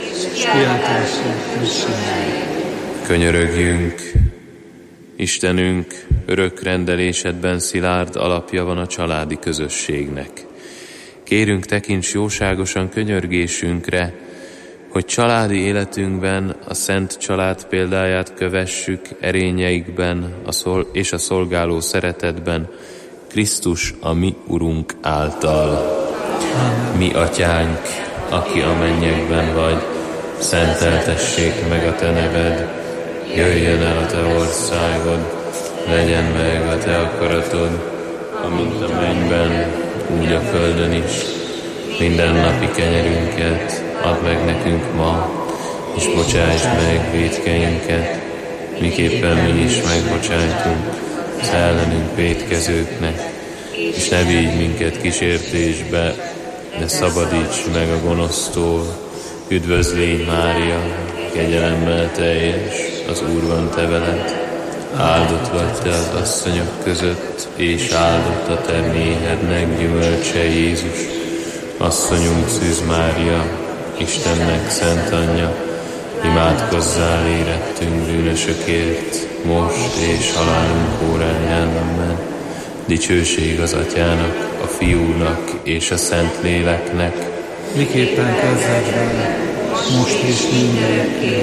Könyörögjünk. Istenünk, örök rendelésedben szilárd alapja van a családi közösségnek. Kérünk, tekints jóságosan könyörgésünkre, hogy családi életünkben a szent család példáját kövessük erényeikben és a szolgáló szeretetben, Krisztus, a mi Urunk által. Mi Atyánk, aki a mennyekben vagy, szenteltessék meg a Te neved, jöjjön el a te országod, legyen meg a te akaratod, amint a mennyben, úgy a földön is. Minden napi kenyerünket add meg nekünk ma, és bocsásd meg vétkeinket, miképpen mi is megbocsájtunk az ellenünk vétkezőknek, és ne vigy minket kísértésbe, de szabadíts meg a gonosztól. Üdvözl légy, Mária, kegyelemmel teljes, az Úr van te veled. Áldott vagy te az asszonyok között, és áldott a te méhednek gyümölcse, Jézus. Asszonyunk Szűz Mária, Istennek szent anyja, imádkozzál érettünk bűnösökért, most és halálunk óráján. Amen. Dicsőség az Atyának, a Fiúnak és a Szentléleknek, miképpen kezdetben, most és mindörökké.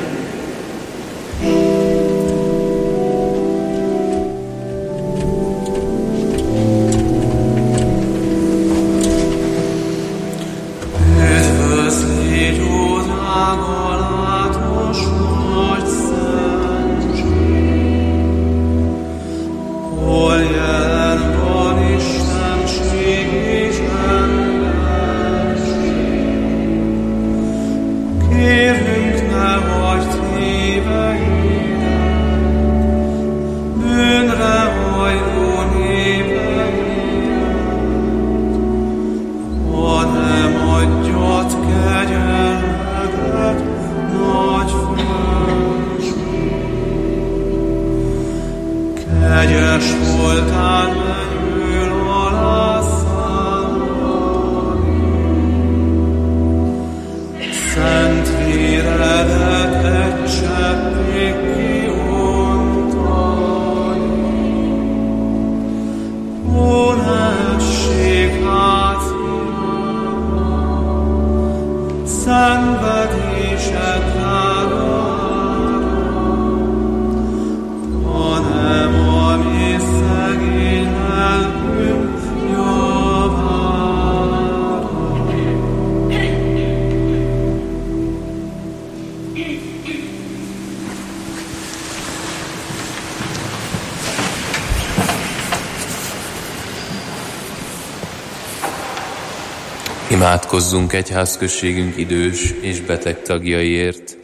Imádkozzunk egyházközségünk idős és beteg tagjaiért.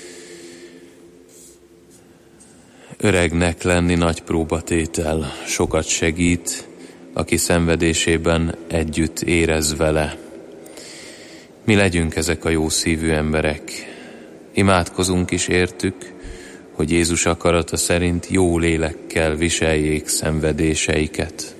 Öregnek lenni nagy próbatétel, sokat segít, aki szenvedésében együtt érez vele. Mi legyünk ezek a jó szívű emberek. Imádkozunk is értük, hogy Jézus akarata szerint jó lélekkel viseljék szenvedéseiket.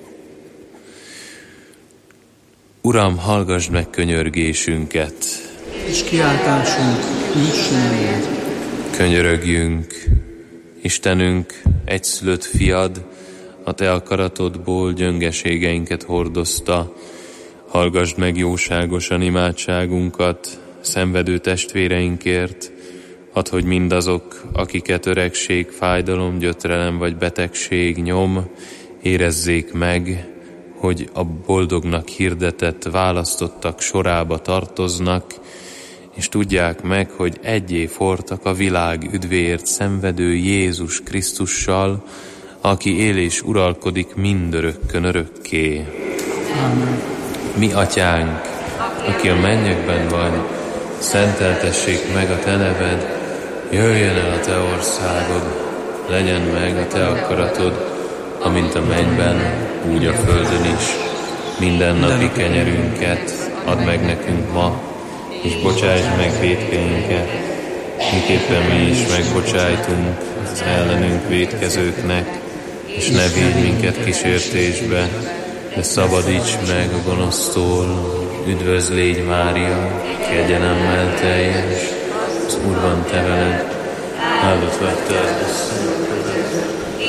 Uram, hallgasd meg könyörgésünket, és kiáltásunk üssön. Könyörögjünk, Istenünk, egyszülött fiad, a te akaratodból gyöngeségeinket hordozta. Hallgasd meg jóságosan imádságunkat, szenvedő testvéreinkért, add, hogy mindazok, akiket öregség, fájdalom, gyötrelem vagy betegség nyom, érezzék meg, hogy a boldognak hirdetett választottak sorába tartoznak, és tudják meg, hogy egyé fortak a világ üdvéért szenvedő Jézus Krisztussal, aki él és uralkodik mindörökkön örökké. Amen. Mi atyánk, aki a mennyekben vagy, szenteltessék meg a te neved, jöjjön el a te országod, legyen meg a te akaratod, amint a mennyben, úgy a földön is. Minden napi kenyerünket add meg nekünk ma, és bocsásd meg vétkeinket, miképpen mi is megbocsájtunk az ellenünk vétkezőknek, és ne vigy minket kísértésbe, de szabadíts meg a gonosztól. Üdvözl légy, Mária, kegyelemmel teljes, az Úr van te veled, áldott vagy te az asszonyok között.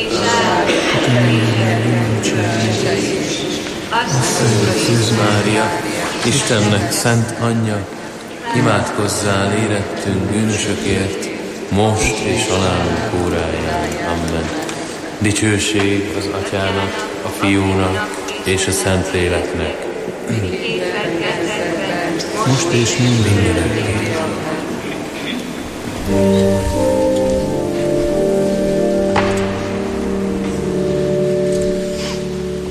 Asszonyok Szűz Mária, Istennek szent anyja, imádkozzál érettünk bűnösökért, most és halálunk óráján. Amen. Dicsőség az Atyának, a Fiúnak és a Szentléleknek. Most és mindörökké.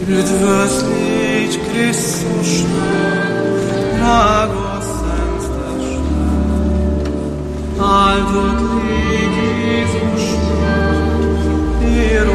Üdvözlégy Krisztusnak, drága szent teste! Áldott légy Jézus!